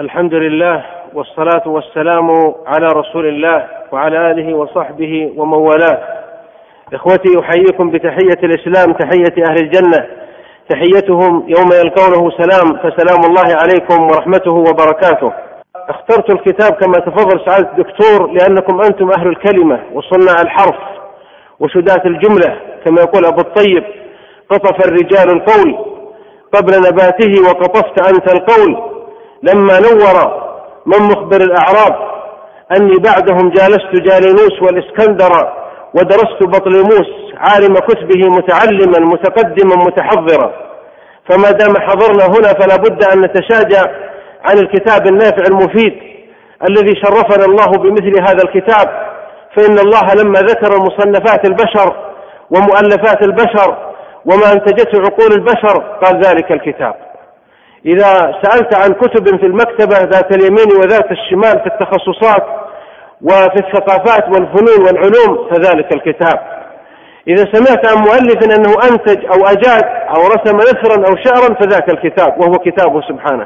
الحمد لله والصلاة والسلام على رسول الله وعلى آله وصحبه ومن والاه. إخوتي، أحييكم بتحية الإسلام، تحية أهل الجنة، تحيتهم يوم يلقونه سلام، فسلام الله عليكم ورحمته وبركاته. اخترت الكتاب كما تفضل سعادة الدكتور لأنكم أنتم أهل الكلمة وصناع الحرف وشداة الجملة، كما يقول أبو الطيب: قطف الرجال القول قبل نباته وقطفت أنت القول، لما نور من مخبر الأعراب أني بعدهم جالست جالينوس والإسكندر، ودرست بطليموس عالم كتبه متعلما متقدما متحضرا. فما دام حضرنا هنا فلا بد أن نتشاجع عن الكتاب النافع المفيد الذي شرفنا الله بمثل هذا الكتاب. فإن الله لما ذكر مصنفات البشر ومؤلفات البشر وما أنتجته عقول البشر قال ذلك الكتاب. إذا سألت عن كتب في المكتبة ذات اليمين وذات الشمال في التخصصات وفي الثقافات والفنون والعلوم فذلك الكتاب. إذا سمعت عن مؤلف أنه أنتج أو أجاد أو رسم نثرا أو شعرا فذاك الكتاب، وهو كتابه سبحانه.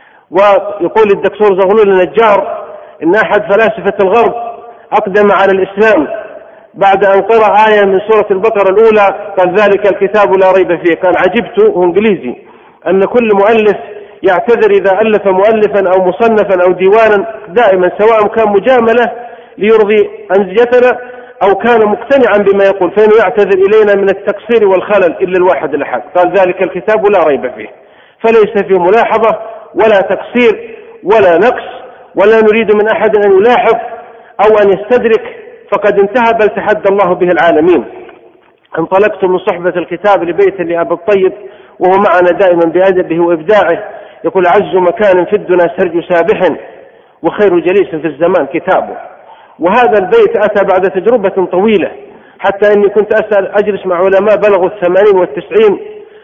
ويقول الدكتور زغلول النجار إن أحد فلاسفة الغرب أقدم على الإسلام بعد أن قرأ آية من سورة البقرة الأولى قال ذلك الكتاب لا ريب فيه. قال عجبت، هو إنجليزي، أن كل مؤلف يعتذر إذا ألف مؤلفا أو مصنفا أو ديوانا دائما، سواء كان مجاملة ليرضي أنزجتنا أو كان مقتنعا بما يقول، فإنه يعتذر إلينا من التقصير والخلل إلا الواحد الأحد. قال ذلك الكتاب لا ريب فيه، فليس فيه ملاحظة ولا تقصير ولا نقص، ولا نريد من أحد أن يلاحظ أو أن يستدرك، فقد انتهى بل تحدى الله به العالمين. انطلقت من صحبة الكتاب لبيت لأبي الطيب وهو معنا دائما بأدبه وإبداعه، يقول: أعز مكان في الدنيا سرج سابح، وخير جليس في الزمان كتابه. وهذا البيت أتى بعد تجربة طويلة، حتى أني كنت أجلس مع علماء بلغوا 80 و90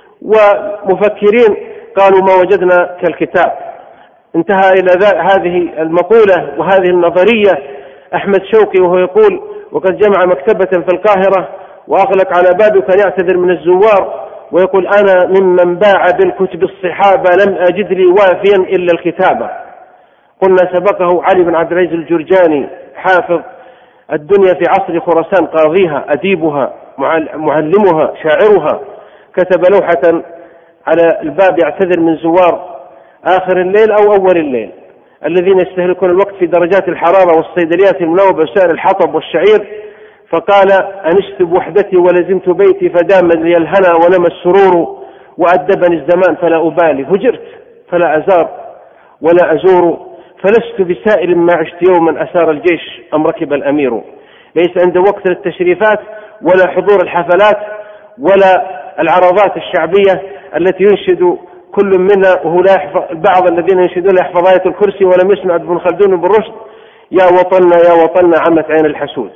ومفكرين قالوا ما وجدنا كالكتاب. انتهى إلى هذه المقولة وهذه النظرية أحمد شوقي وهو يقول: وقد جمع مكتبة في القاهرة وأغلق على بابه وكان يعتذر من الزوار، ويقول: أنا ممن باع بالكتب الصحابة لم أجد لي وافيا إلا الكتابة. قلنا سبقه علي بن عبد العزيز الجرجاني حافظ الدنيا في عصر خراسان، قاضيها أديبها معلمها شاعرها، كتب لوحة على الباب: يعتذر من زوار آخر الليل أو أول الليل الذين يستهلكون الوقت في درجات الحرارة والصيدليات المنوبة وسائر الحطب والشعير. فقال: أنست بوحدتي ولزمت بيتي فدام لي الهنا ونمى السرور، وأدبني الزمان فلا أبالي، هجرت فلا أزار ولا أزور، فلست بسائل ما عشت يوما أسار الجيش أم ركب الأمير. ليس عند وقت للتشريفات ولا حضور الحفلات ولا العرضات الشعبية التي ينشد كل منا، وهو لا يحفظ، بعض الذين ينشدون لا يحفظ آية الكرسي ولم يسمع ابن خلدون بالرشد: يا وطننا يا وطننا عمت عين الحسود.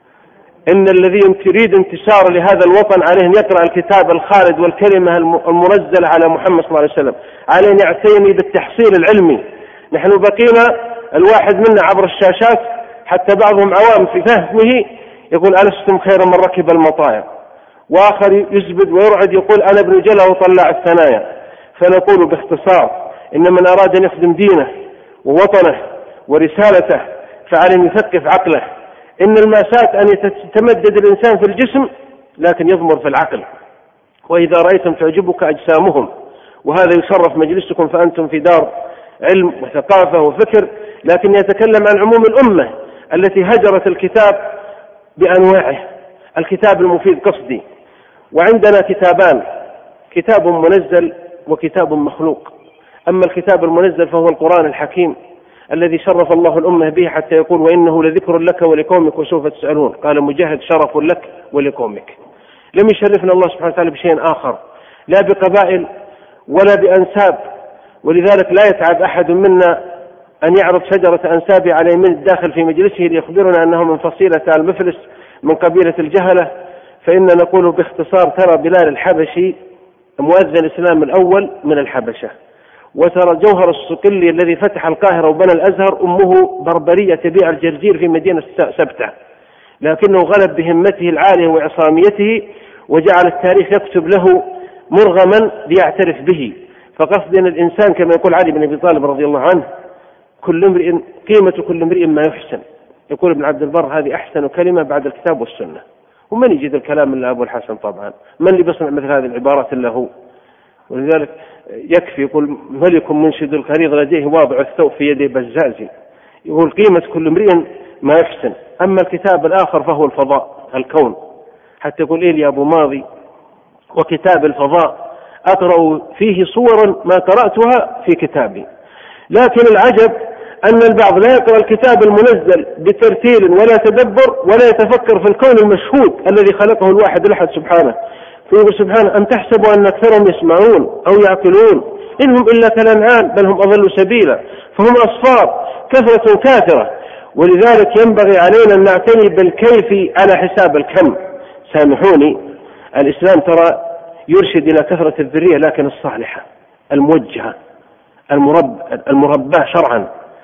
إن الذي يريد انتصار لهذا الوطن عليه أن يقرأ الكتاب الخالد والكلمة المنزلة على محمد صلى الله عليه وسلم، عليه أن يعتني بالتحصيل العلمي. نحن بقينا الواحد منا عبر الشاشات حتى بعضهم عوام في فهمه يقول: ألستم خير من ركب المطايا، وآخر يزبد ويرعد يقول: أنا ابن جلا وطلع الثنايا. فنقول باختصار: إن من أراد أن يخدم دينه ووطنه ورسالته فعليه أن يثقف عقله. إن المأساة أن يتمدد الإنسان في الجسم لكن يضمر في العقل. وإذا رأيتم تعجبك أجسامهم، وهذا يشرف مجلسكم، فأنتم في دار علم وثقافة وفكر، لكن يتكلم عن عموم الأمة التي هجرت الكتاب بأنواعه، الكتاب المفيد قصدي. وعندنا كتابان: كتاب منزل وكتاب مخلوق. أما الكتاب المنزل فهو القرآن الحكيم الذي شرف الله الأمة به حتى يقول: وإنه لذكر لك ولقومك وسوف تسألون. قال مجاهد: شرف لك ولقومك. لم يشرفنا الله سبحانه وتعالى بشيء آخر، لا بقبائل ولا بأنساب، ولذلك لا يتعب أحد منا أن يعرض شجرة أنساب على يمين الداخل في مجلسه ليخبرنا أنه من فصيلة المفلس من قبيلة الجهلة. فإن نقول باختصار: ترى بلال الحبشي مؤذن الإسلام الأول من الحبشة، وترى جوهر الصقلي الذي فتح القاهرة وبنى الأزهر أمه بربرية تبيع الجرجير في مدينة سبتة، لكنه غلب بهمته العالية وعصاميته وجعل التاريخ يكتب له مرغما ليعترف به. فقصدنا الإنسان كما يقول علي بن أبي طالب رضي الله عنه: قيمة كل امرئ ما يحسن. يقول ابن عبد البر هذه أحسن كلمة بعد الكتاب والسنة. ومن يجد الكلام إلا أبو الحسن طبعا، من اللي بيصنع مثل هذه العبارات إلا هو. ولذلك يكفي يقول ملك منشد القريض لديه واضع الثوب في يدي بزازي. يقول قيمة كل امرئ ما يحسن. أما الكتاب الآخر فهو الفضاء، الكون. حتى يقول إيه يا أبو ماضي وكتاب الفضاء أقرأ فيه صورا ما قرأتها في كتابي. لكن العجب أن البعض لا يقرأ الكتاب المنزل بترتيل ولا تدبر ولا يتفكر في الكون المشهود الذي خلقه الواحد الأحد سبحانه. فيقول سبحانه أم تحسبوا أن أكثرهم يسمعون أو يعقلون إنهم إلا كالأنعام بل هم أضل سبيلا فهم أصفار كثرة كاثرة. ولذلك ينبغي علينا أن نعتني بالكيف على حساب الكم. سامحوني، الإسلام ترى يرشد إلى كثرة الذرية لكن الصالحة الموجهة المرباة شرعا،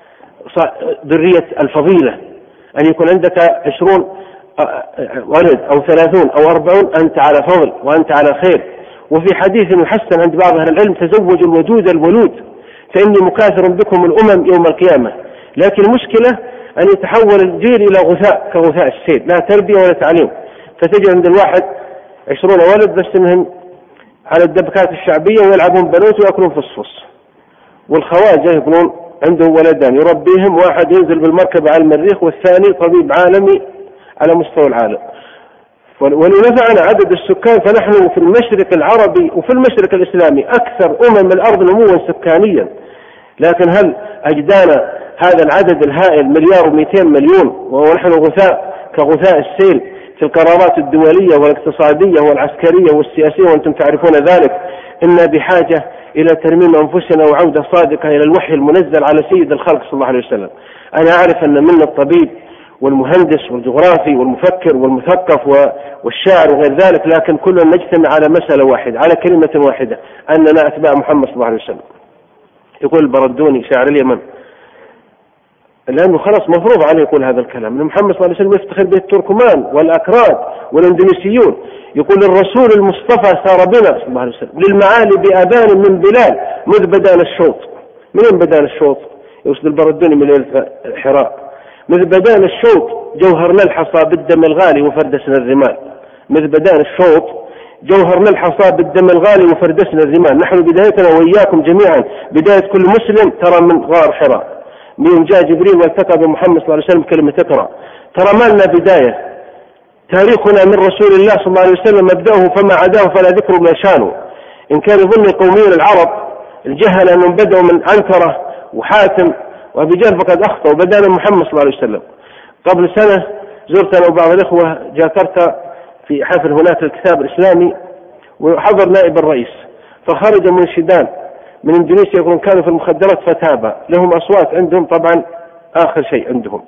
ذرية الفضيلة، أن يكون عندك 20 ولد أو 30 أو 40 أنت على فضل وأنت على خير. وفي حديث محسن عند بعض أهل العلم تزوجوا الودود الولود فإني مكاثر بكم الأمم يوم القيامة. لكن المشكلة أن يتحول الجيل إلى غثاء كغثاء السيل، لا تربية ولا تعليم. فتجد عند الواحد 20 ولد بس إنهم على الدبكات الشعبية ويلعبون بنوت ويأكلون فصفص. والخواجة يكونون عنده ولدان يربيهم، واحد ينزل بالمركبة على المريخ والثاني طبيب عالمي على مستوى العالم. ولنفعنا عدد السكان فنحن في المشرق العربي وفي المشرق الإسلامي أكثر الأرض نموا سكانيا. لكن هل أجدانا هذا العدد الهائل 1,200,000,000 ونحن غثاء كغثاء السيل في القرارات الدولية والاقتصادية والعسكرية والسياسية وأنتم تعرفون ذلك؟ إنا بحاجة إلى ترميم أنفسنا وعودة صادقة إلى الوحي المنزل على سيد الخلق صلى الله عليه وسلم. أنا أعرف أن من الطبيب والمهندس والجغرافي والمفكر والمثقف والشاعر وغير ذلك، لكن كلنا نجتمع على مسألة واحدة، على كلمة واحدة، أننا أتباع محمد صلى الله عليه وسلم. يقول البردوني شاعر اليمن، لأنه خلاص مفروض عليه يقول هذا الكلام، أن محمد صلى الله عليه وسلم يفتخر به التركمان والأكراد والاندونيسيون. يقول الرسول المصطفى سار بنا صلى الله عليه وسلم للمعالي بأذان من بلال مذ بدان الشوط. من بدان الشوط؟ يوصل البردوني من ليلة الحراء. مذ بدان الشوط جوهرنا الحصى بالدم الغالي وفردسنا الرمال. مذ بدان الشوط جوهرنا الحصى بالدم الغالي وفردسنا الرمال. نحن بدايتنا وإياكم جميعا بداية كل مسلم ترى من غار حراء، من جاء جبريل والتقى بمحمد صلى الله عليه وسلم كلمة اقرأ. ترى ما لنا بداية، تاريخنا من رسول الله صلى الله عليه وسلم مبدأه فما عداه فلا ذكر ما شانه. إن كان يظن القوميون العرب الجهل أنهم بدأوا من عنترة وحاتم وأبي جهل فقد أخطأوا، وبدأنا محمد صلى الله عليه وسلم. قبل سنة زرت أنا وبعض الإخوة جاكرتا في حفل هناك الكتاب الإسلامي، وحضر نائب الرئيس، فخرج منشدان من إندونيسيا يقولون كانوا في المخدرات فتابة، لهم أصوات عندهم طبعا آخر شيء عندهم.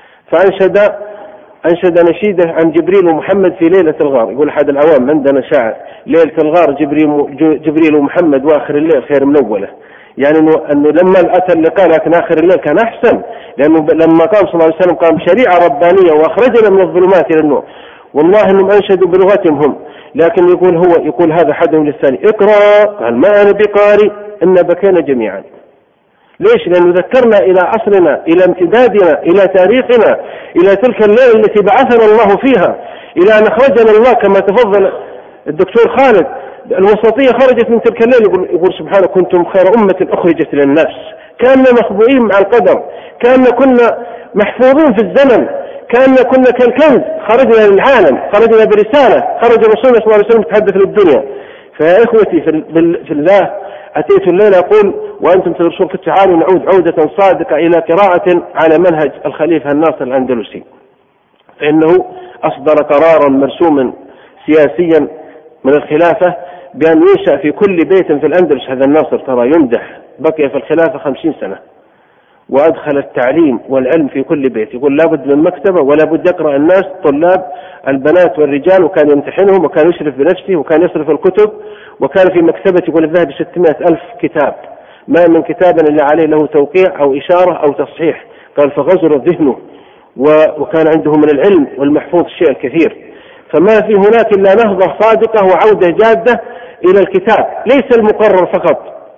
فأنشد نشيدة عن جبريل ومحمد في ليلة الغار. يقول أحد العوام عندنا شاعر ليلة الغار جبريل ومحمد وآخر الليل خير من أوله. يعني أنه لما أتى اللقاء لكن آخر الليل كان أحسن، لأنه لما قام صلى الله عليه وسلم قام بشريعة ربانية وأخرجنا من الظلمات إلى النور. والله أنهم أنشدوا بلغتهم هم، لكن يقول هذا حدهم للثاني اقرأ، قال ما أنا بقارئ، إن بكينا جميعا. ليش؟ لأنه ذكرنا إلى عصرنا، إلى امتدادنا، إلى تاريخنا، إلى تلك الليلة التي بعثنا الله فيها، إلى أن أخرجنا الله كما تفضل الدكتور خالد. الوسطية خرجت من تلك الليلة. يقول سبحانه كنتم خير أمة أخرجت للناس. كاننا مخبوئين مع القدر، كنا محفوظين في الزمن، كنا كالكنز، خرجنا للعالم، خرجنا برسالة، خرج الرسول صلى الله عليه وسلم يتحدث للدنيا. فيا إخوتي في الله أتيت الليلة أقول وأنتم تدرسون تعالوا نعود عودة صادقة إلى قراءة على منهج الخليفة الناصر الأندلسي، فإنه أصدر قرارا مرسوما سياسيا من الخلافة بأن ينشأ في كل بيت في الأندلس. هذا الناصر ترى يمدح، بقي في الخلافة 50 سنة وأدخل التعليم والعلم في كل بيت. يقول لابد من مكتبة ولا بد يقرأ الناس طلاب البنات والرجال، وكان يمتحنهم وكان يشرف بنفسه وكان يصرف الكتب، وكان في مكتبة يقول الذهب 600,000 كتاب، ما من كتاب إلا عليه له توقيع أو إشارة أو تصحيح. قال فغزر ذهنه وكان عنده من العلم والمحفوظ الشيء الكثير. فما في هناك إلا نهضة صادقة وعودة جادة إلى الكتاب، ليس المقرر فقط،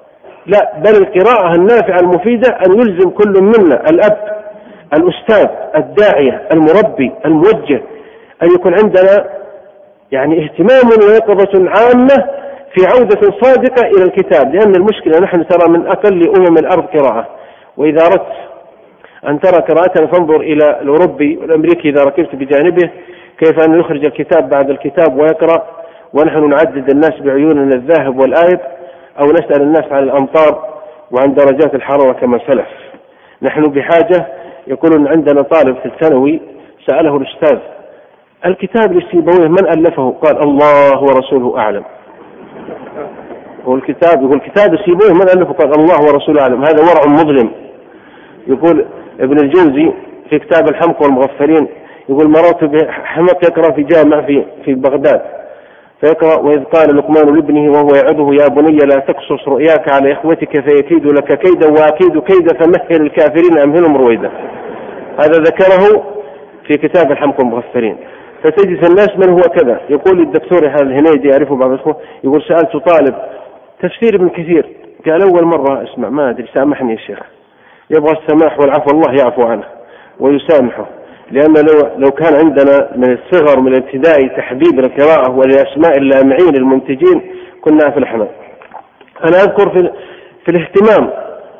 لا، بل القراءة النافعة المفيدة أن يلزم كل منا، الأب، الأستاذ، الداعية، المربي، الموجه، أن يكون عندنا يعني اهتمام ويقظة عامة في عودة صادقة إلى الكتاب. لأن المشكلة نحن ترى من أقل الأرض قراءة، وإذا أردت أن ترى قراءتنا فانظر إلى الأوروبي والأمريكي إذا ركبت بجانبه كيف أن يخرج الكتاب بعد الكتاب ويقرأ، ونحن نعدد الناس بعيوننا الذاهب والآيب، أو نسأل الناس عن الأمطار وعن درجات الحرارة كما سلف. نحن بحاجة. يقولون عندنا طالب في الثانوي سأله الأستاذ: الكتاب لسيبويه من ألفه؟ قال: الله ورسوله أعلم. يقول كتاب سيبويه من ألفه؟ قال: الله ورسوله أعلم. هذا ورع مظلم. يقول ابن الجوزي في كتاب الحمق والمغفلين، يقول: مررت بحمق يقرأ في جامع في بغداد، فيقرأ: وإذ قال لقمان لابنه وهو يعظه يا بني لا تقصص رؤياك على إخوتك فيكيد لك كيدا وأكيد كيدا فمهل الكافرين أمهلهم رويدا. هذا ذكره في كتاب الحمق والمغفلين. فتجد الناس من هو كذا. يقول الدكتور هذا الهنيدي يعرفه بعض الأخوة، يقول: سألت طالب تفسير ابن كثير، قال: أول مرة أسمع، ما أدري، سامحني يا شيخ. يبغى السماح والعفو، الله يعفو عنه ويسامحه. لأن لو كان عندنا من الصغر من الابتدائي تحبيب القراءة ولأسماء اللامعين المنتجين كنا أفلحنا. أنا أذكر في الاهتمام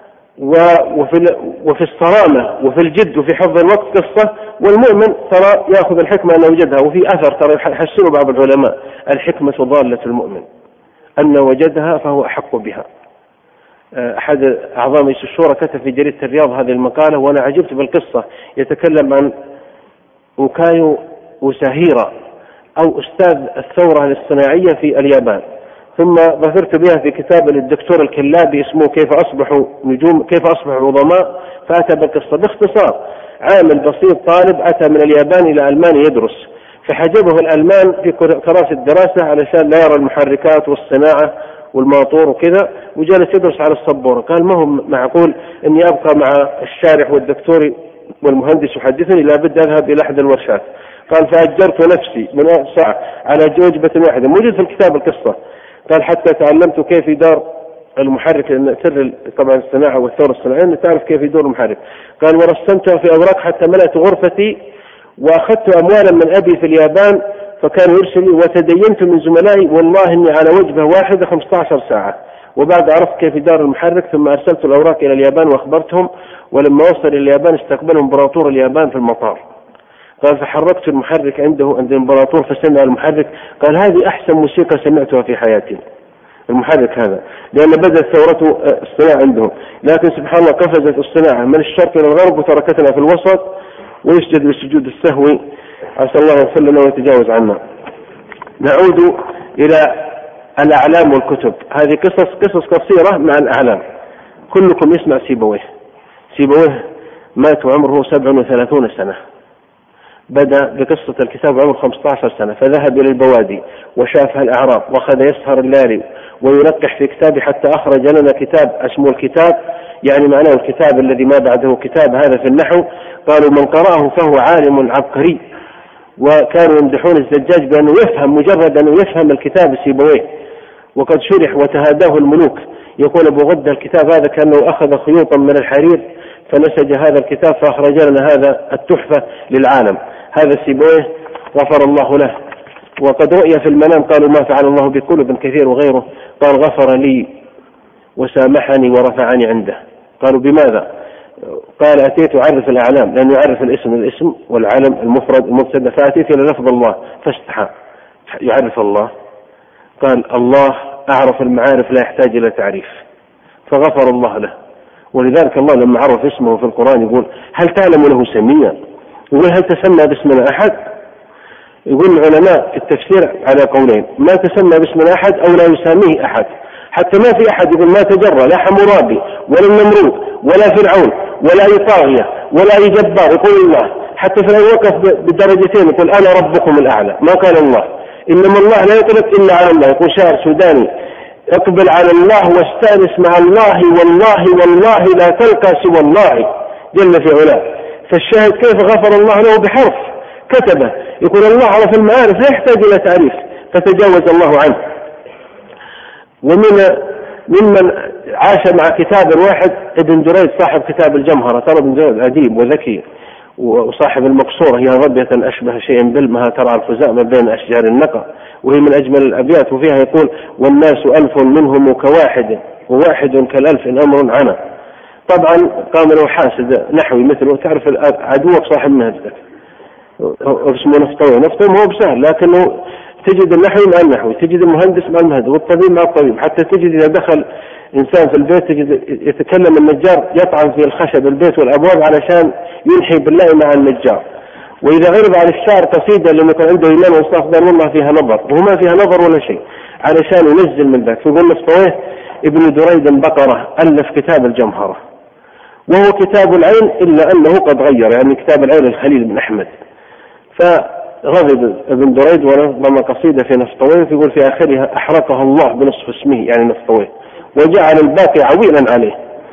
وفي الصرامة وفي الجد وفي حفظ الوقت قصة. والمؤمن ترى يأخذ الحكمة أن وجدها، وفي أثر ترى يحسنه بعض العلماء: الحكمة ضالة المؤمن، أن وجدها فهو أحق بها. أحد أعضاء مجلس الشورى كتب في جريدة الرياض هذه المقالة، وأنا عجبت بالقصة. يتكلم عن أوكايو أوساهيرا، أو أستاذ الثورة الاصطناعية في اليابان، ثم ظفرت بها في كتاب للدكتور الكلابي اسمه كيف أصبحوا عظماء، فأتى بالقصة باختصار. عامل بسيط طالب أتى من اليابان إلى ألمانيا يدرس، فحجبه الألمان في كراسة الدراسة علشان لا يرى المحركات والصناعة والماطور وكذا، وجلس يدرس على السبورة. قال: ما هو معقول أني أبقى مع الشارح والدكتور والمهندس يحدثني، لابد أذهب إلى أحد الورشات. قال: فأجرت نفسي من ساعة على وجبة واحدة، موجود في الكتاب القصة. قال: حتى تعلمت كيف يدار المحرك، لأن سر طبعا الصناعة والثورة الصناعية أن تعرف كيف يدور المحرك. قال: ورسمتها في أوراق حتى ملأت غرفتي، وأخذت أموالا من أبي في اليابان فكان يرسلني، وتدينت من زملائي والله إني على وجبة واحدة 15 ساعة. وبعد عرفت كيف يدار المحرك، ثم أرسلت الأوراق إلى اليابان وأخبرتهم، ولما وصل إلى اليابان استقبلهم إمبراطور اليابان في المطار. قال: فحركت المحرك عند الإمبراطور فسمع المحرك، قال: هذه أحسن موسيقى سمعتها في حياتي. المحرك هذا لأن بدأت ثورته الصناعة عندهم، لكن سبحان الله قفزت الصناعة من الشرق إلى الغرب وتركتنا في الوسط، ويسجد بالسجود السهوي. عسى الله يغفر لنا ويتجاوز عنا. نعود إلى الأعلام والكتب. هذه قصص قصيرة مع الأعلام. كلكم يسمع سيبويه مات وعمره 37 سنة. بدأ بقصة الكتاب عمره 15 سنة، فذهب إلى البوادي وشافها الأعراب، وأخذ يسهر الليالي وينقح في كتابه حتى أخرج لنا كتاب اسمه الكتاب، يعني معناه الكتاب الذي ما بعده كتاب، هذا في النحو. قالوا: من قرأه فهو عالم عبقري. وكانوا يمدحون الزجاج بأنه يفهم، مجرد أنه يفهم الكتاب سيبويه، وقد شرح وتهاداه الملوك. يقول أبو غدة: الكتاب هذا كأنه أخذ خيوطا من الحرير فنسج هذا الكتاب فأخرج لنا هذا التحفة للعالم. هذا سيبويه غفر الله له. وقد رؤي في المنام، قالوا: ما فعل الله بكل ابن كثير وغيره؟ قال: غفر لي وسامحني ورفعني عنده. قالوا: بماذا؟ قال: أتيت أعرف الأعلام، لأنه يعرف الاسم والعلم المفرد المبتدأ، فأتيت إلى لفظ الله فاستحى يعرف الله. قال: الله أعرف المعارف لا يحتاج إلى تعريف، فغفر الله له. ولذلك الله لما عرف اسمه في القرآن يقول: هل تعلم له سميا؟ يقول: هل تسمى باسم أحد؟ يقول العلماء في التفسير على قولين: ما تسمى باسم أحد أو لا يسميه أحد. حتى ما في أحد يقول ما تجرى لا حمورابي ولا النمرود ولا فرعون ولا أي طاغية ولا أي جبار، يقول الله. حتى في وقف بالدرجتين يقول: أنا ربكم الأعلى، ما قال الله. إنما الله لا يطلق إلا على الله. يقول شاعر سوداني: اقبل على الله واستأنس مع الله، والله لا تلقى سوى الله جل في علاه. فالشاهد كيف غفر الله له بحرف كتبه. يقول الله عرف المعارف لا يحتاج إلى تعريف فتجاوز الله عنه. ومن ممن عاش مع كتاب واحد ابن دريد صاحب كتاب الجمهرة. ترى ابن دريد أديب وذكي وصاحب المقصورة: هي ظبية أشبه شيء بالمها ترعى الخزاء ما بين أشجار النقى، وهي من أجمل الأبيات. وفيها يقول: والناس ألف منهم كواحد وواحد كالألف إن أمر عنا. طبعا قام له حاسد نحوي مثله، تعرف عدوك صاحب مهزك اسمه نفطوي. نفطوي هو بسهل، لكنه تجد النحوي مع النحوي، تجد المهندس مع المهندس، والطبيب مع الطبيب. حتى تجد إذا دخل إنسان في البيت تجد يتكلم النجار يطعن في الخشب البيت والأبواب علشان ينحي بالله مع النجار. وإذا عرض على الشاعر قصيدة لما يكون عنده إيمان واستخبار والله فيها نظر، وما فيها نظر ولا شيء، علشان ينزل من ذاك. فيقول نفطويه ابن دريد البقرة ألف كتاب الجمهرة، وهو كتاب العين إلا أنه قد غير، يعني كتاب العين الخليل بن أحمد. فغضب ابن دريد ونظم قصيدة في نفطويه، يقول في آخرها: أحرقه الله بنصف اسمه، يعني نفطويه، وجعل الباقي عويلا عليه.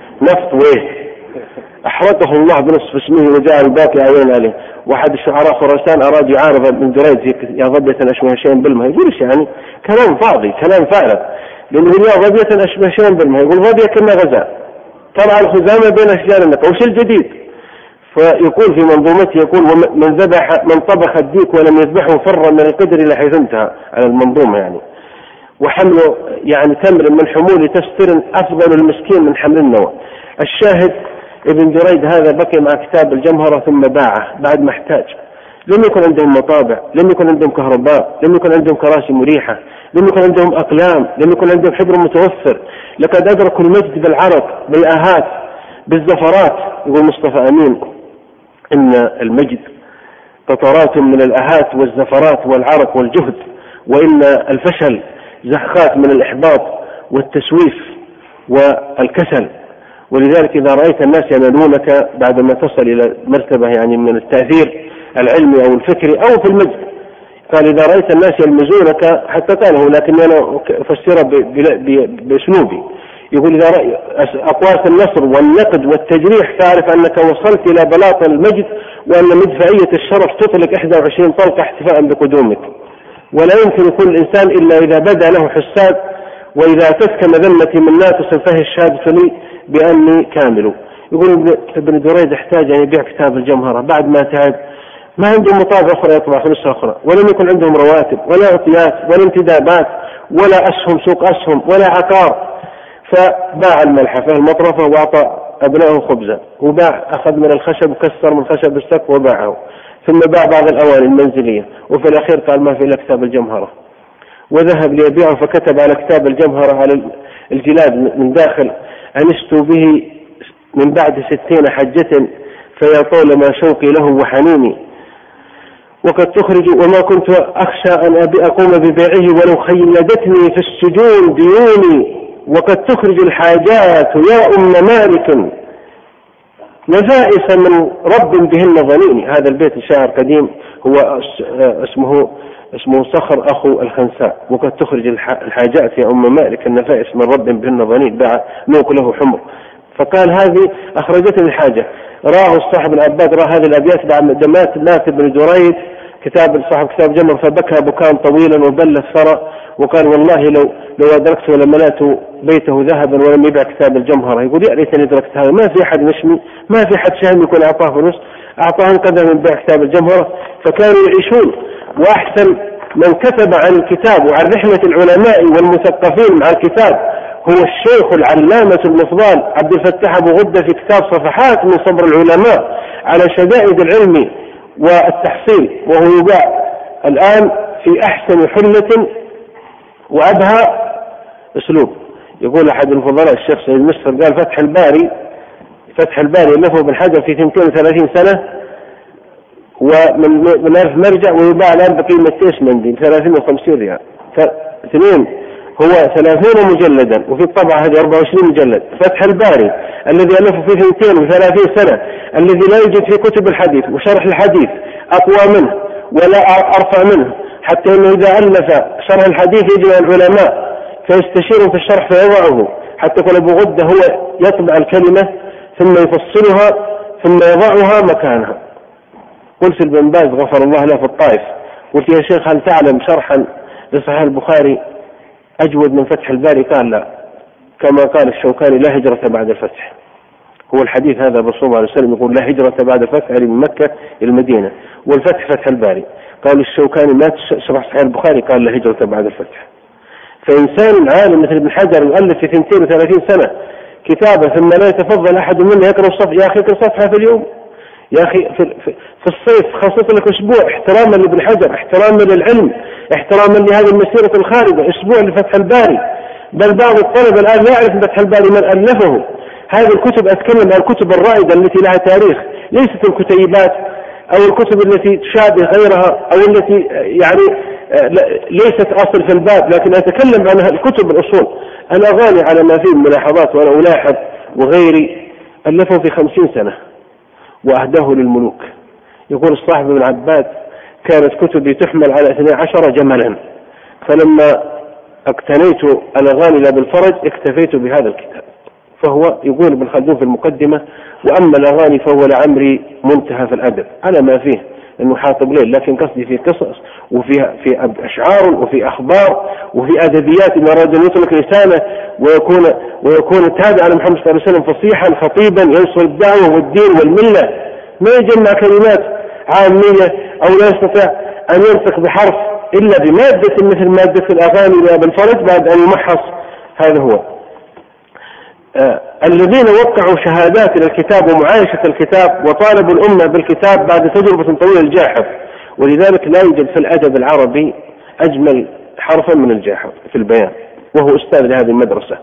نفطويه أحرقه الله بنصف اسمه وجعل الباقي عويلا عليه. واحد الشعراء خراسان أراد يعارض ابن دريد: يا ظبية أشبه شيء بالماء. يقولش يعني كلام فاضي، كلام فارغ، لأنه يا ظبية أشبه شيء بالماء، يقول ظبية كما غزاء طلع الخزامة بين أشجار النقى، وش الجديد؟ فيقول في منظومته، يقول: من طبخ الديك ولم يذبحه فر من القدر إلى حيث انتهى على المنظومة يعني. وحمله يعني تمر من حمول تستر أفضل المسكين من حمل النوى. الشاهد ابن دريد هذا بقي مع كتاب الجمهرة ثم باعه بعد ما احتاج. لم يكن عندهم مطابع، لم يكن عندهم كهرباء، لم يكن عندهم كراسي مريحة، لم يكن عندهم أقلام، لم يكن عندهم حبر متوفر. لقد أدركوا المجد بالعرق، بالآهات، بالزفرات. يقول مصطفى أمين: إن المجد قطرات من الآهات والزفرات والعرق والجهد، وإن الفشل زحخات من الإحباط والتسويف والكسل. ولذلك إذا رأيت الناس ينالونك بعدما تصل إلى مرتبة يعني من التأثير العلمي أو الفكري أو في المجد، قال: إذا رأيت الناس يلمزونك، حتى قاله لكن أنا أفسره بأسلوبي، يقول: إذا أقواس النصر والنقد والتجريح فاعرف أنك وصلت إلى بلاط المجد، وأن مدفعية الشرف تطلق 21 طلقة احتفاء بقدومك. ولا يمكن يكون الإنسان إلا إذا بدا له حساد، وإذا أتتك مذمتي من ناقص فهي الشهادة لي بأني كامل. يقول ابن دريد احتاج أن يبيع كتاب الجمهرة بعد ما تعب، ما عندهم مطابع أخرى يطبع في نسخة أخرى، ولم يكن عندهم رواتب ولا عطيات ولا انتدابات ولا أسهم سوق أسهم ولا عقار. فباع الملحفة المطرفة وأعطى أبنائه خبزا، وباع أخذ من الخشب وكسر من خشب السقف وباعه، ثم باع بعض الأواني المنزلية، وفي الأخير قال: ما في إلا كتاب الجمهرة. وذهب ليبيعه، فكتب على كتاب الجمهرة على الجلاد من داخل: أنست به من بعد 60 حجة فيا طول ما شوقي له وحنيني، وقد تخرج وما كنت أخشى أن أقوم ببيعه ولو خيلدتني في السجون ديوني، وقد تخرج الحاجات يا أم مالك نفائس من رب بهن ظنيني. هذا البيت الشاعر قديم، هو اسمه صخر أخو الخنساء. وقد تخرج الحاجات يا أم مالك النفائس من رب بهن ظنين، باع نوك له حمر. فقال: هذه أخرجتني الحاجة. راه صاحب العباد راه هذه الأبيات بعد مات ابن دريد صاحب كتاب جمهر، فبكى بكاء طويلا وبل الثرى، وقال: والله لو أدركت ولملأت بيته ذهبا ولم يبع كتاب الجمهرة. يقول: يا ليتني أدركت هذا، ما في أحد نشمي، ما في أحد شهم يكون أعطاه فلوس، أعطاه قدر من بيع كتاب الجمهرة. فكانوا يعيشون. وأحسن من كتب عن الكتاب وعن رحلة العلماء والمثقفين مع الكتاب هو الشيخ العلامة المفضال عبد الفتاح أبو غدة في كتاب صفحات من صبر العلماء على شدائد العلم والتحصيل، وهو يباع الآن في أحسن حلة وأبهى أسلوب. يقول أحد الفضلاء الشيخ سيد مصر قال: فتح الباري ألفه بالحجر في 32 سنة ومن 1000 مرجع، ويباع الآن بقيمة إيش منديل 30 و50 ريال. اثنين هو 30 مجلدا، وفي الطبعة هذه 24 مجلد. فتح الباري الذي ألفه في 32 سنة، الذي لا يوجد في كتب الحديث وشرح الحديث أقوى منه ولا أرفع منه، حتى أنه إذا ألف شرح الحديث يجمع العلماء فيستشيرون في الشرح فيضعه، حتى يقول أبو غدة هو يطبع الكلمة ثم يفصلها ثم يضعها مكانها. قلت لابن باز غفر الله له في الطائف، قلت: يا شيخ هل تعلم شرحا لصحيح البخاري أجود من فتح الباري؟ قال: لا. كما قال الشوكاني لا هجرة بعد الفتح. هو الحديث هذا الرسول صلى الله عليه وسلم يقول لا هجرة بعد الفتح من مكة إلى المدينة، والفتح فتح الباري. قال الشوكاني ما شرح صحيح البخاري قال لا هجرة بعد الفتح. فإنسان عالم مثل ابن حجر يؤلف في 32 سنة كتابة ثم لا يتفضل أحد منا يقرأ الصفحة، يا أخي اقرأ صفحة في اليوم، يا أخي في الصيف خصص لك أسبوع احتراما لابن حجر، احتراما للعلم، احتراما لهذه المسيرة الخالدة، أسبوع لفتح الباري. بل بعض الطلبة الآن لا يعرف فتح الباري من ألفه. هذه الكتب أتكلم عن الكتب الرائدة التي لها تاريخ، ليست الكتيبات أو الكتب التي تشابه غيرها أو التي يعني ليست أصل في الباب، لكن أتكلم عن الكتب الأصول. الأغاني على ما فيه ملاحظات وأنا ألاحظ وغيري ألفه في 50 سنة وأهداه للملوك. يقول الصاحب بن عباد كانت كتبي تحمل على 12 جملا، فلما اقتنيت الأغاني لا بالفرج اكتفيت بهذا الكتاب. فهو يقول ابن خلدون في المقدمة وأما الأغاني فهو لعمري منتهى في الأدب، على ما فيه انه حاطب ليل، لكن قصدي في قصص وفي اشعار وفي اخبار وفي ادبيات ان اراد ان يطلق لسانه ويكون تابع على محمد صلى الله عليه وسلم فصيحا خطيبا ينصر الدعوه والدين والمله، ما يجمع كلمات عاميه او لا يستطيع ان ينطق بحرف الا بماده مثل ماده الاغاني بالفرج بعد ان يمحص. هذا هو. الذين وقعوا شهادات للكتاب ومعايشة الكتاب وطالبوا الأمة بالكتاب بعد تجربة طويلة الجاحظ، ولذلك لا يوجد في الأدب العربي أجمل حرفا من الجاحظ في البيان، وهو أستاذ لهذه المدرسة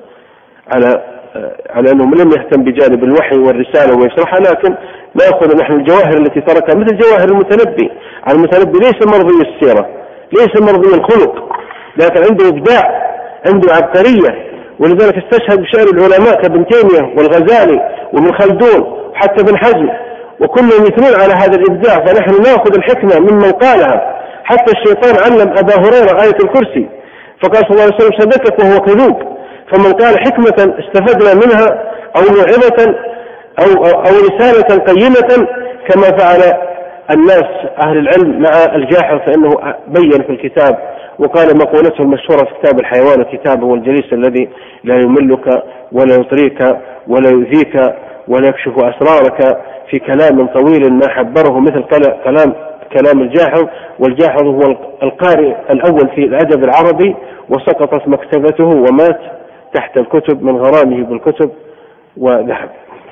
على أنه لم يهتم بجانب الوحي والرسالة ويشرحها، لكن نأخذ نحن الجواهر التي تركها مثل جواهر المتنبي. المتنبي ليس مرضي السيرة، ليس مرضي الخلق، لكن عنده إبداع، عنده عبقرية، ولذلك استشهد بشعر العلماء كابن تيمية والغزالي وابن خلدون وحتى ابن حزم، وكلهم يثنون على هذا الإبداع. فنحن نأخذ الحكمة ممن قالها. حتى الشيطان علم أبا هريرة آية الكرسي فقال صلى الله عليه وسلم صدقك وهو كذوب. فمن قال حكمة استفدنا منها أو موعظة أو رسالة قيمة كما فعل الناس أهل العلم مع الجاحظ، فإنه بين في الكتاب وقال مقولته المشهورة في كتاب الحيوان الكتاب هو الجليس الذي لا يملك ولا يطريك ولا يؤذيك ولا يكشف أسرارك في كلام طويل ما حبره مثل كلام الجاحظ. والجاحظ هو القارئ الأول في الأدب العربي، وسقطت مكتبته ومات تحت الكتب من غرامه بالكتب وذهب.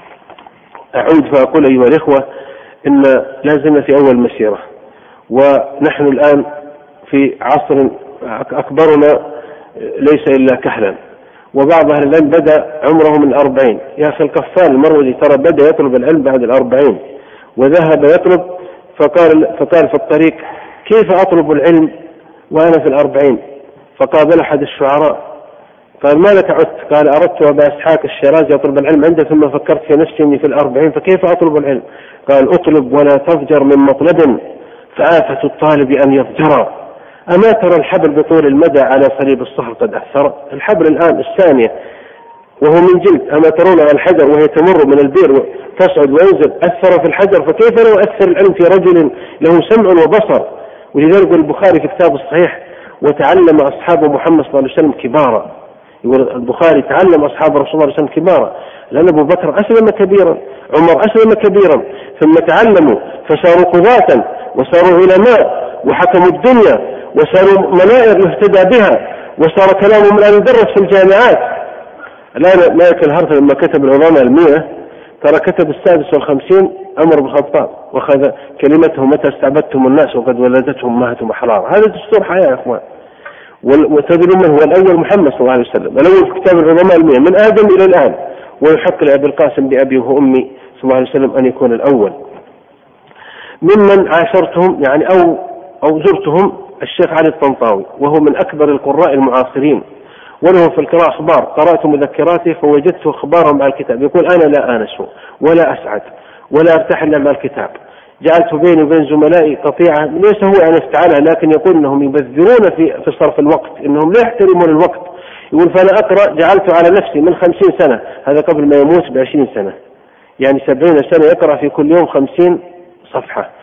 أعود فأقول أيها الإخوة إن لازلنا في أول مسيرة، ونحن الآن في عصر أكبرنا ليس إلا كهلا، وبعض أهل العلم بدأ عمره من 40. يا أخي القفال المروزي ترى بدأ يطلب العلم بعد 40 وذهب يطلب، فقال في الطريق كيف أطلب العلم وأنا في 40؟ فقابل أحد الشعراء قال ما لك عدت؟ قال أردت أبا إسحاق الشيرازي أطلب العلم عنده ثم فكرت في نفسي أني في 40 فكيف أطلب العلم؟ قال أطلب ولا تفجر من مطلب فآفة الطالب أن يفجر. أما ترى الحبل بطول المدى على صليب الصخر قد أثر؟ الحبل الآن الثانية وهو من جلد، أما ترون على الحجر وهي تمر من البئر تصعد وينزل أثر في الحجر، فكيف لو أثر العلم في رجل له سمع وبصر؟ ولذلك البخاري في كتاب الصحيح وتعلم أصحاب محمد صلى الله عليه وسلم كبارا. يقول البخاري تعلم أصحاب رسول الله صلى الله عليه وسلم كبارا، لأن أبو بكر أسلم كبيرا، عمر أسلم كبيرا، ثم تعلموا فصاروا قضاة وصاروا علماء وحكموا الدنيا وصاروا منائر يهتدى بها وصار كلامهم الآن يدرس في الجامعات. الآن مالك الهرث لما كتب العظماء 100 ترى كتب 56 عمر بن الخطاب وأخذ كلمته متى استعبدتم الناس وقد ولدتهم أمهاتهم أحرار. هذا دستور حياة يا إخوان. وتدرون من هو الأول؟ محمد صلى الله عليه وسلم، الأول في كتاب العظماء 100 من آدم إلى الآن، ويحق لأبي القاسم بأبي وأمي صلى الله عليه وسلم أن يكون الأول. ممن عاشرتهم يعني أو زرتهم الشيخ علي الطنطاوي، وهو من أكبر القراء المعاصرين، وله في القراءة أخبار، قرأت مذكراته فوجدت أخبارهم مع الكتاب. يقول أنا لا آنس ولا أسعد ولا أرتاح إلا مع الكتاب، جعلت بيني وبين زملائي قطيعة، ليس هو أن افتعلها لكن يقول إنهم يبذرون في صرف الوقت، إنهم لا يحترمون الوقت. يقول فأنا أقرأ جعلت على نفسي من 50 سنة، هذا قبل ما يموت ب20 سنة، يعني 70 سنة يقرأ في كل يوم 50 صفحة،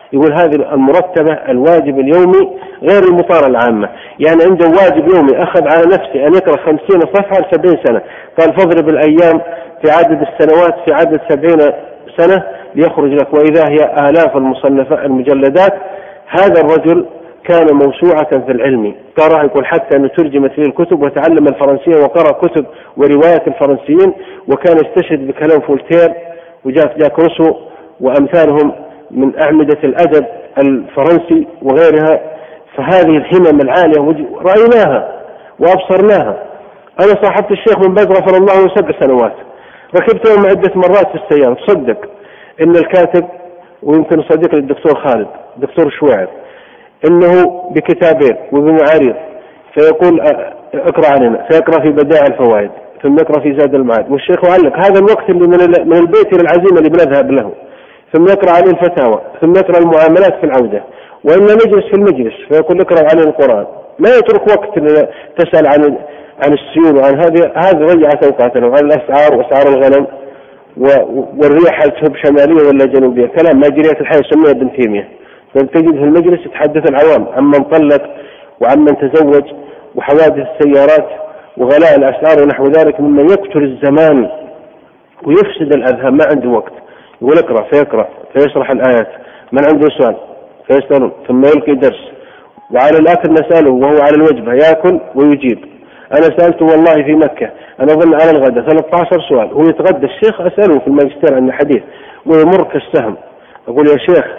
يقول هذه المرتبة الواجب اليومي غير المطالة العامة، يعني عنده واجب يومي أخذ على نفسه أن يقرأ 50 صفحة ل70 سنة، قال فاضرب الأيام في عدد السنوات في عدد 70 سنة ليخرج لك، وإذا هي آلاف المجلدات. هذا الرجل كان موسوعة في العلم، قرأ يقول حتى أنه ترجمت فيه الكتب وتعلم الفرنسية وقرأ كتب وروايات الفرنسيين، وكان يستشهد بكلام فولتير وجاك روسو وأمثالهم من أعمدة الأدب الفرنسي وغيرها. فهذه الهمم العالية رأيناها وأبصرناها. أنا صاحبت الشيخ من باز غفر الله له 7 سنوات، ركبت يوم عدة مرات في السيارة. تصدق إن الكاتب ويمكن صديق للدكتور خالد دكتور شويعر إنه بكتابين وبمعاريض، فيقول اقرأ علينا، فيقرأ في بدائع الفوائد ثم يقرأ في زاد المعاد، والشيخ يعلق هذا الوقت اللي من البيت إلى العزيمة اللي بنذهب له، ثم يقرأ عليه الفتاوى، ثم يقرأ المعاملات في العودة، وإلا نجلس في المجلس فيقول اقرأ عليه القرآن. ما يترك وقت تسأل عن السيول وعن هذه ضيعت أوقاتنا، وعن الأسعار وأسعار الغنم والريح هل تهب شمالية ولا جنوبية، كلام ما جريت الحياة سميها ابن تيمية. فتجد في المجلس يتحدث العوام عمن طلق وعمن تزوج وحوادث السيارات وغلاء الأسعار ونحو ذلك مما يقتل الزمان ويفسد الأذهان. ما عنده وقت، يقول اقرأ فيقرأ فيشرح الآيات، من عنده سؤال فيسألون ثم يلقي درس، وعلى الأكل نسأله وهو على الوجبة يأكل ويجيب. أنا سألته والله في مكة أنا أظن على الغداء 13 سؤال، هو يتغدى الشيخ أسأله في الماجستير عن الحديث ويمر كالسهم، أقول يا شيخ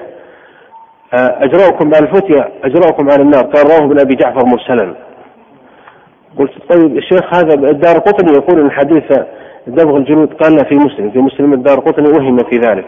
أجرأكم على الفتية أجرأكم على النار، قال رواه ابن أبي جعفر مرسلا. قلت طيب الشيخ هذا الدارقطني يقول أن حديث دبغ الجلود، قال لا في مسلم الدارقطني وهم في ذلك.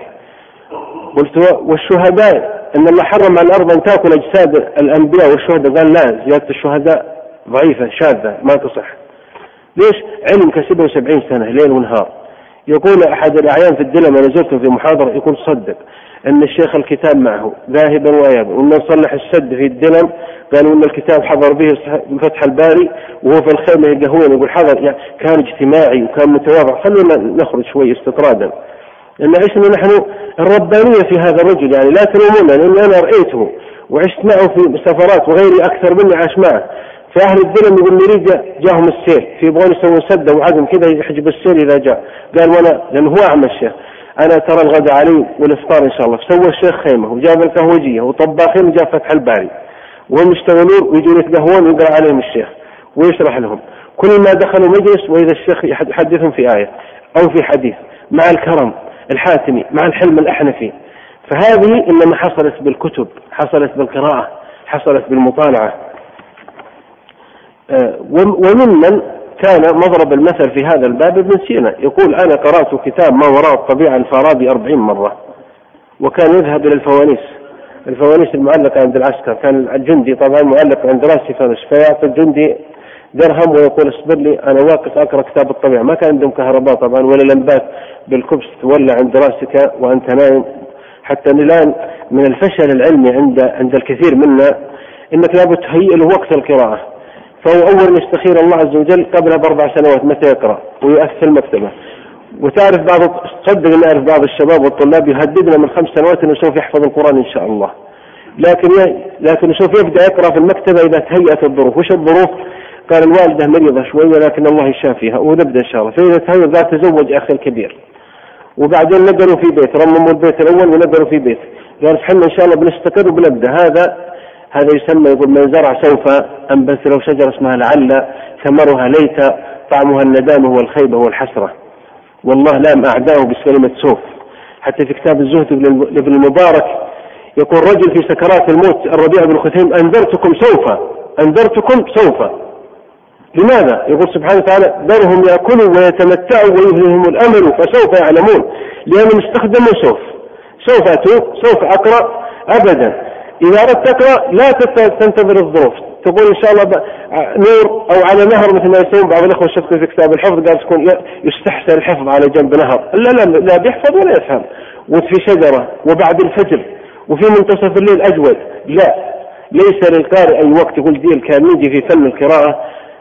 قلت والشهداء أن الله حرم على الأرض أن تأكل أجساد الأنبياء والشهداء، قال لا زيادة الشهداء ضعيفة شاذة ما تصح. ليش؟ علم كسبه 70 سنة ليل ونهار. يقول أحد الأعيان في الدلم أنا زرته في محاضرة يقول صدق أن الشيخ الكتاب معه ذاهبا وإيابا، وأنه صلح السد في الدلم قالوا أن الكتاب حضر به فتح الباري وهو في الخيمة يقهون، يقول حضر يعني كان اجتماعي وكان متواضع. خلونا نخرج شوي استطرادا لأن عشنا نحن الربانية في هذا الرجل، يعني لا تلومونا لأن أنا رأيته وعشت معه في سفرات وغيري أكثر مني عاش معه. فأهل الدلم يقول نريد جاهم السيل في يبغون يسوون سدة وعدم كذا يحجب السيل إذا جاء، قال وأنا لأن هو أعمى الشيخ أنا ترى الغداء علي والإفطار إن شاء الله. فسوى الشيخ خيمة وجاب القهوجية وطباخين وجاب فتح الباري وهم يشتغلون ويجون يتقهون ويقرأ عليهم الشيخ ويشرح لهم. كل ما دخلوا مجلس وإذا الشيخ يحدثهم في آية أو في حديث مع الكرم الحاتمي مع الحلم الأحنفي. فهذه إنما حصلت بالكتب، حصلت بالقراءة، حصلت بالمطالعة. وممن كان مضرب المثل في هذا الباب ابن سينا، يقول أنا قرأت كتاب ما وراء الطبيعة الفارابي 40 مرة، وكان يذهب إلى الفوانيس المعلقة عند العسكر، كان الجندي طبعا معلق عند راسي فانوس، فيعطي الجندي درهم ويقول اصبر لي أنا واقف أقرأ كتاب الطبيعة. ما كان عندهم كهرباء طبعا ولا لمبات بالكبس تولع عند راسك وأنت نايم. حتى الآن من الفشل العلمي عند الكثير منا إنك لابد تهيئ له وقت القراءة، فهو أول يستخير الله عز وجل قبلها ب4 سنوات متى يقرأ ويؤثر المكتبة. وتعرف تصدق أن أعرف بعض الشباب والطلاب يهددنا من 5 سنوات أنه سوف يحفظ القرآن إن شاء الله، لكن سوف يبدأ يقرأ في المكتبة إذا تهيأت الظروف. وش الظروف؟ قال الوالدة مريضة شوي ولكن الله يشافيها ونبدأ إن شاء الله. فإذا تهيأ ذا تزوج أخي الكبير وبعدين نقلوا في بيت، رمموا البيت الأول ونقلوا في بيت، قال حنا إن شاء الله بنستقر وبنبدأ. هذا يسمى يقول من زرع سوف أنبت له شجرة اسمها لعل ثمرها ليت طعمها الندامة والخيبة والحسرة. والله لام أعداه بكلمة سوف. حتى في كتاب الزهد لابن المبارك يقول رجل في سكرات الموت الربيع بن خثيم أنذرتكم سوف. لماذا؟ يقول سبحانه وتعالى ذرهم يأكلوا ويتمتعوا ويهلهم الأمل فسوف يعلمون، لأنهم استخدموا سوف أتوب سوف أقرأ أبدا. إذا أردت تقرأ لا تنتظر الظروف، تقول إن شاء الله نور أو على نهر مثل ما يسمون بعض الأخوة الشخصي في كتاب الحفظ قال تكون يستحسن الحفظ على جنب نهر. لا بيحفظ ولا يفهم. وفي شجرة وبعد الفجر وفي منتصف الليل أجود. لا، ليس للقارئ أي وقت. يقول ديل كان يجي في فن القراءة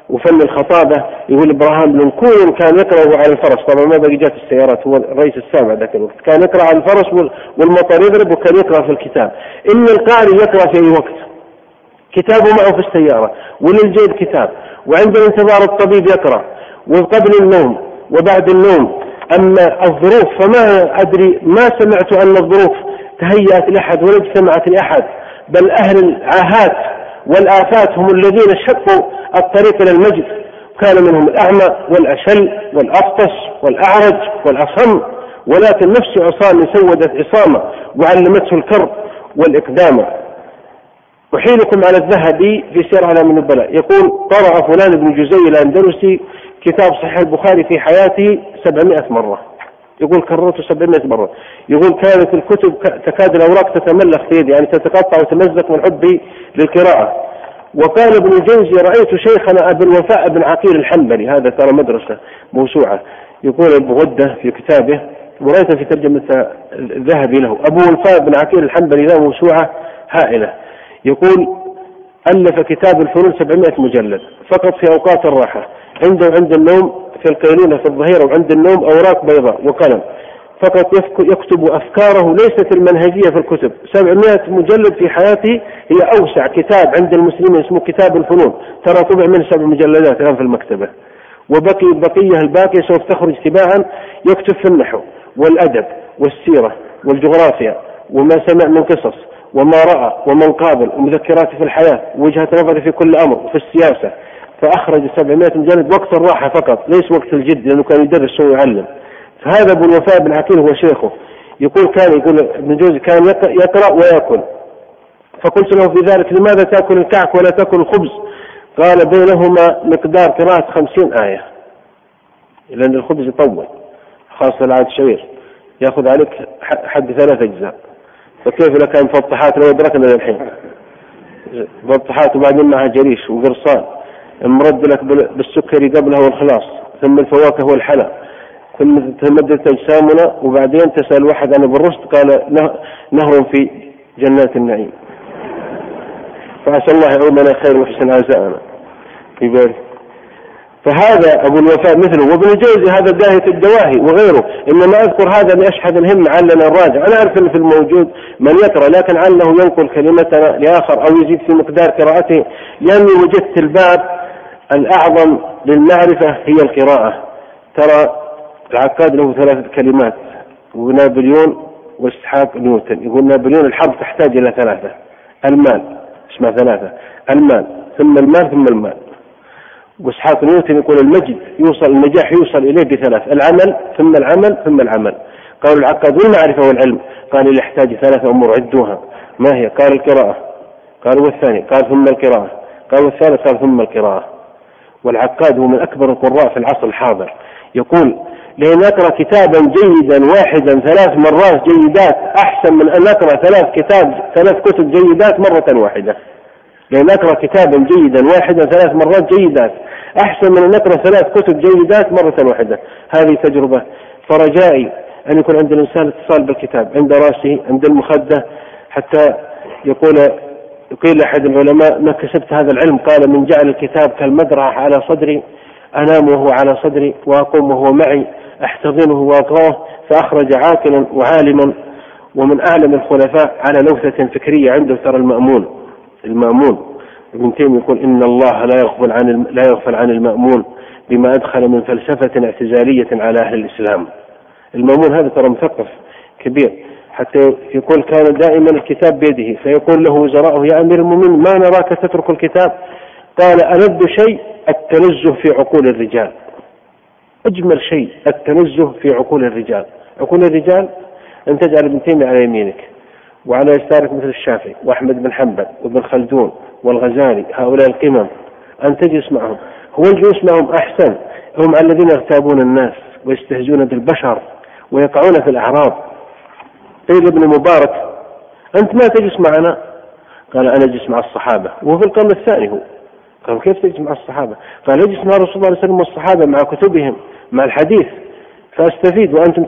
وفن الخطابة. يقول إبراهام بن كون كان يقرأ على الفرس، طبعا ما بقي جات السيارات، هو الرئيس السابع ذاك الوقت، كان يقرأ على الفرس والمطر يضرب، وكان يقرأ في الكتاب. إن القارئ يقرأ في أي وقت، كتابه معه في السيارة، وللجيب كتاب، وعند انتظار الطبيب يقرأ، وقبل النوم وبعد النوم. أما الظروف فما أدري، ما سمعت أن الظروف تهيأت لأحد ولا اجتمعت لأحد، بل أهل العاهات والآفات هم الذين شقوا الطريق إلى المجد. كان منهم الأعمى والأشل والأفطس والأعرج والأصم، ولكن نفس عصام سودت عصامة وعلمته الكر والإقدام. أحيلكم على الذهبي في سير أعلام النبلاء يقول: قرأ فلان بن جزي الأندلسي كتاب صحيح البخاري في حياته 700 مرة. يقول كررته 700 مرة. يقول كانت الكتب تكاد الأوراق تتملخ في يدي، يعني تتقطع وتمزق من حبي للقراءة. وقال ابن الجوزي: رأيت شيخنا أبو الوفاء بن عقيل الحنبلي، هذا ترى مدرسة موسوعة، يقول ابن غدة في كتابه، ورأيت في ترجمة الذهبي له، أبو الوفاء بن عقيل الحنبلي له موسوعة هائلة. يقول: ألف كتاب الفنون 700 مجلد فقط في أوقات الراحة، عنده عند النوم في القيلولة في الظهيرة وعند النوم أوراق بيضاء وقلم فقط يكتب أفكاره ليست المنهجية في الكتب. 700 مجلد في حياته هي أوسع كتاب عند المسلمين، اسمه كتاب الفنون، ترى طبع من 7 مجلدات الآن في المكتبة، وبقي البقية الباقية سوف تخرج تباعا. يكتب في النحو والأدب والسيرة والجغرافيا وما سمع من قصص وما رأى ومن قابل ومذكرات في الحياة ووجهة نظر في كل أمر وفي السياسة. فأخرج 700 مجلد وقت الراحة فقط، ليس وقت الجد، لأنه كان يدرس ويعلم. فهذا أبو الوفاء بن عقيل هو شيخه. يقول ابن جوزي كان يقرأ ويأكل. فقلت له في ذلك: لماذا تأكل الكعك ولا تأكل الخبز؟ قال: بينهما مقدار قراءة 50 آية، لأن الخبز يطول، خاصة العاد الشعير يأخذ عليك حد 3 أجزاء، فكيف لك مفطحات لو أدركنا للحين مفطحات وبعدين معها جريش وقرصان مرد لك بالسكري قبلها والخلاص، ثم الفواكه والحلا، ثم تمدت أجسامنا، وبعدين تسأل واحد عن بالرشد قال: نهر في جنات النعيم. فعسى الله يعودنا خير وحسن عزاءنا يبارك. فهذا أبو الوفاء مثله. وابن الجوزي هذا داهية الدواهي وغيره. إنما أذكر هذا لأشحذ الهم علنا الراجع. أنا أعرف أن في الموجود من يقرأ، لكن علّه ينقل كلمتنا لآخر أو يزيد في مقدار قراءته، لأني وجدت الباب الأعظم للمعرفة هي القراءة. ترى العقاد له 3 كلمات، ونابليون وإسحاق نيوتن. يقول نابليون: الحرب تحتاج إلى 3: المال، اسمع 3: المال ثم المال ثم المال. وإسحاق نيوتن يقول المجد النجاح يوصل إليه ب3: العمل ثم العمل ثم العمل. قالوا العقاد: والمعرفة والعلم؟ قال: اللي يحتاج 3 أمور عدوها. ما هي؟ قال: القراءة. قال: والثاني؟ قال: ثم القراءة. قال: والثالث؟ قال: ثم القراءة. والعقاد هو من أكبر القراء في العصر الحاضر. يقول: لأن أقرأ كتابا جيدا واحدا 3 مرات جيدات أحسن من أن أقرأ 3 كتب جيدات مرة واحدة. لأن أقرأ كتابا جيدا واحدا 3 مرات جيدات أحسن من أن أقرأ 3 كتب جيدات مرة واحدة. هذه تجربة. فرجائي أن يكون عند الإنسان اتصال بالكتاب عند رأسه عند المخدة، حتى يقول أحد العلماء: ما كسبت هذا العلم؟ قال: من جعل الكتاب كالمدرعة على صدري، أنام وهو على صدري وأقوم وهو معي، أحتضنه وأقراه. فأخرج عاقلا وعالما ومن أعلم الخلفاء على لوثة فكرية عنده. ترى المأمون ابن تيمية يقول: إن الله لا يغفل عن المأمون بما أدخل من فلسفة اعتزالية على أهل الإسلام. المأمون هذا ترى مثقف كبير، حتى يقول كان دائما الكتاب بيده، فيقول له وزراءه: يا أمير المؤمنين ما نراك تترك الكتاب؟ قال: ألذ شيء التنزه في عقول الرجال. أجمل شيء التنزه في عقول الرجال. عقول الرجال أن تجعل ابن تيمية على يمينك وعلى يسارك مثل الشافعي وأحمد بن حنبل وابن خلدون والغزالي، هؤلاء القمم، أن تجلس معهم. هو الجلوس معهم أحسن. هم الذين يغتابون الناس ويستهزئون بالبشر ويقعون في الأعراض. قيل ابن مبارك: أنت ما تجلس معنا؟ قال: أنا أجلس مع الصحابة. وهو في القرن الثاني. هو قال: كيف تجلس مع الصحابة؟ قال: أجلس مع رسول الله صلى الله عليه وسلم والصحابة مع كتبهم مع الحديث فأستفيد، وأنتم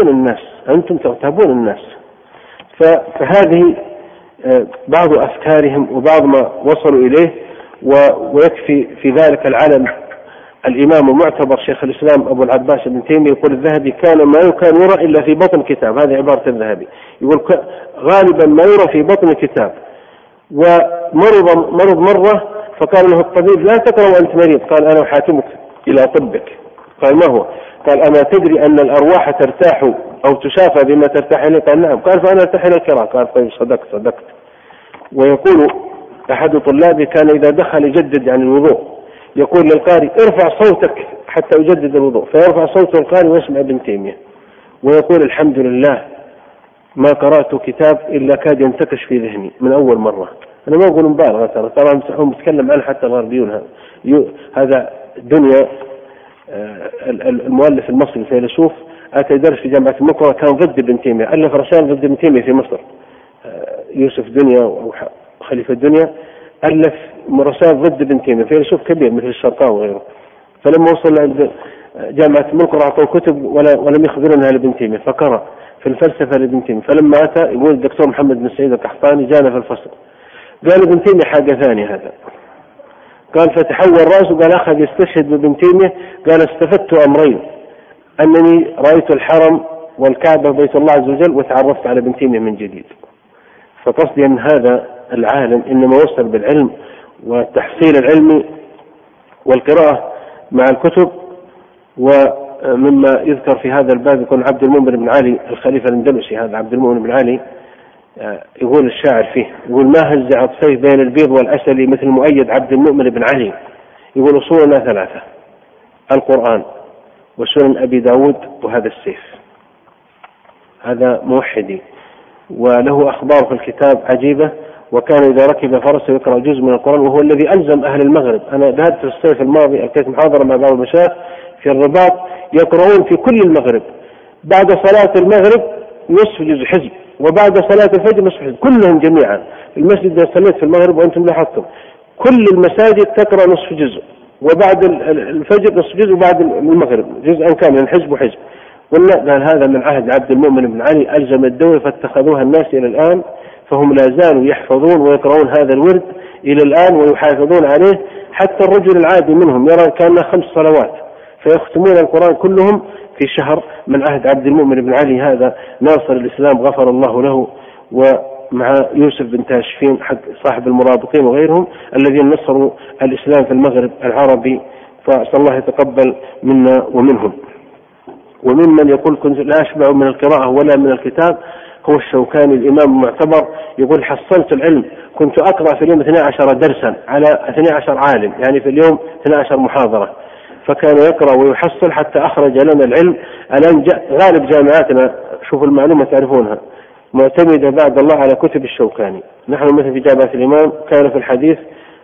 تغتابون الناس. فهذه بعض أفكارهم وبعض ما وصلوا إليه. ويكفي في ذلك العلم الإمام ومعتبر شيخ الإسلام أبو العباس ابن تيمية. يقول الذهبي كان ما يكان يرى إلا في بطن كتاب، هذه عبارة الذهبي، يقول غالبا ما يرى في بطن كتاب. ومرض مرة فقال له الطبيب لا تقرأ وأنت مريض، قال أنا أحاكمك إلى طبك. قال ما هو؟ قال أما تدري أن الأرواح ترتاح أو تشافى بما ترتاح إليه؟ قال نعم. قال فأنا ارتاح إلى القراءة. قال طيب صدقت. ويقول أحد طلابي كان إذا دخل يجدد عن الوضوء يقول للقارئ ارفع صوتك حتى يجدد الوضوء، فيرفع صوته القارئ ويسمع ابن تيمية ويقول الحمد لله ما قرأت كتاب إلا كاد ينتكش في ذهني من أول مرة. أنا ما أقول مبالغة، ترى هم بتكلم عنه حتى الغربيون. هذا دنيا المؤلف المصري الفيلسوف أتى يدرس في جامعة المقرة، كان ضد ابن تيمية، ألف رسالة ضد ابن تيمية في مصر. يوسف دنيا أو خليفة الدنيا ألف رسائل ضد ابن تيمية، فيلسوف كبير مثل الشرقاوي وغيره. فلما وصل عند جامعة المقرة أعطوه كتب ولم يخبرونها لابن تيمية، فقرأ في الفلسفة لابن تيمية. فلما أتى يقول الدكتور محمد بن سعيد القحطاني جانا في الفصل، قال ابن تيمية حاجة ثانية هذا. قال فتحول رأسه، قال أخذ يستشهد بابن تيمية، قال استفدت أمرين، أنني رأيت الحرم والكعبة بيت الله عز وجل وتعرفت على ابن تيمية من جديد. فقصدي أن هذا العالم إنما وصل بالعلم والتحصيل العلمي والقراءة مع الكتب. ومما يذكر في هذا الباب يكون عبد المؤمن بن علي الخليفة الأندلسي، هذا عبد المؤمن بن علي يقول الشاعر فيه، يقول ما هز عطفيه بين البيض والأسل مثل مؤيد عبد المؤمن بن علي. يقول أصولنا ثلاثة: القرآن وسنن أبي داود وهذا السيف. هذا موحدي وله أخبار في الكتاب عجيبة. وكان إذا ركب فرسه يقرأ جزء من القرآن، وهو الذي ألزم أهل المغرب. أنا ذهبت في الصيف الماضي ألقيت محاضرة مع بعض المشايخ في الرباط يقرؤون في كل المغرب بعد صلاة المغرب نصف جزء حزب، وبعد صلاة الفجر نصف حزب، كلهم جميعا. المسجد اللي صليت في المغرب وأنتم لاحظتم كل المساجد تقرأ نصف جزء، وبعد الفجر نصف جزء، وبعد المغرب جزءا كاملا حزب وحزب. قال هذا من عهد عبد المؤمن بن علي، ألزم الدولة فاتخذوها الناس إلى الآن، فهم لا زالوا يحفظون ويقرؤون هذا الورد إلى الآن ويحافظون عليه. حتى الرجل العادي منهم يرى كأنه 5 صلوات، فيختمون القرآن كلهم في شهر من عهد عبد المؤمن بن علي. هذا ناصر الإسلام غفر الله له، ومع يوسف بن تاشفين صاحب المرابطين وغيرهم الذين نصروا الإسلام في المغرب العربي، فأسأل الله يتقبل منا ومنهم. وممن يقول كنت لا أشبع من القراءة ولا من الكتاب هو الشوكاني الإمام المعتبر، يقول حصلت العلم، كنت أقرأ في اليوم 12 درسا على 12 عالم، يعني في اليوم 12 محاضرة. فكان يقرأ ويحصل حتى أخرج لنا العلم. الآن غالب جامعاتنا، شوفوا المعلومة تعرفونها، معتمدة بعد الله على كتب الشوكاني. نحن مثل في جامعة الإمام كان في الحديث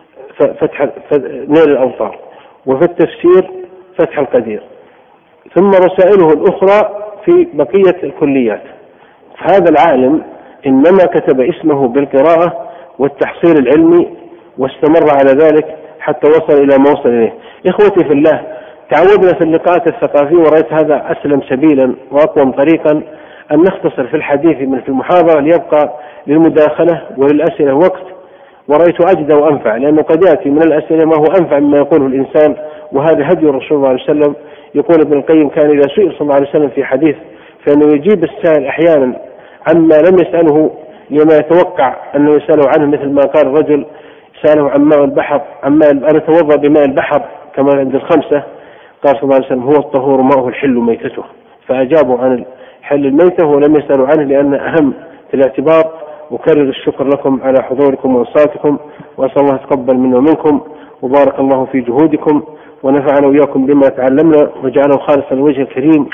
فتح نيل الأوطار، وفي التفسير فتح القدير، ثم رسائله الأخرى في بقية الكليات. هذا العالم إنما كتب اسمه بالقراءة والتحصيل العلمي واستمر على ذلك حتى وصل إلى ما وصل إليه. إخوتي في الله، تعودنا في اللقاءات الثقافية، ورأيت هذا أسلم سبيلا وأقوم طريقا أن نختصر في الحديث من في المحاضرة ليبقى للمداخلة وللأسئلة وقت، ورأيت أجد وأنفع، لأنه قد يأتي من الأسئلة ما هو أنفع مما يقوله الإنسان، وهذا هدي الرسول صلى الله عليه وسلم. يقول ابن القيم كان إذا سئل صلى الله عليه وسلم في حديث فإنه يجيب السائل أحيانا عما لم يسأله لما يتوقع أنه يسأله عنه، مثل ما قال الرجل سأله عن ماء البحر، عما أن يتوضأ بماء البحر كما عند الخمسة، قال صلى الله عليه وسلم هو الطهور ماءه الحل ميتته، فأجابوا عن حل الميتة ولم يسألوا عنه لأن أهم في الاعتبار. أكرر الشكر لكم على حضوركم وإنصاتكم، وأسأل الله يتقبل منا ومنكم، وبارك الله في جهودكم، ونفعنا وإياكم بما تعلمنا، وجعله خالصا لوجه الكريم.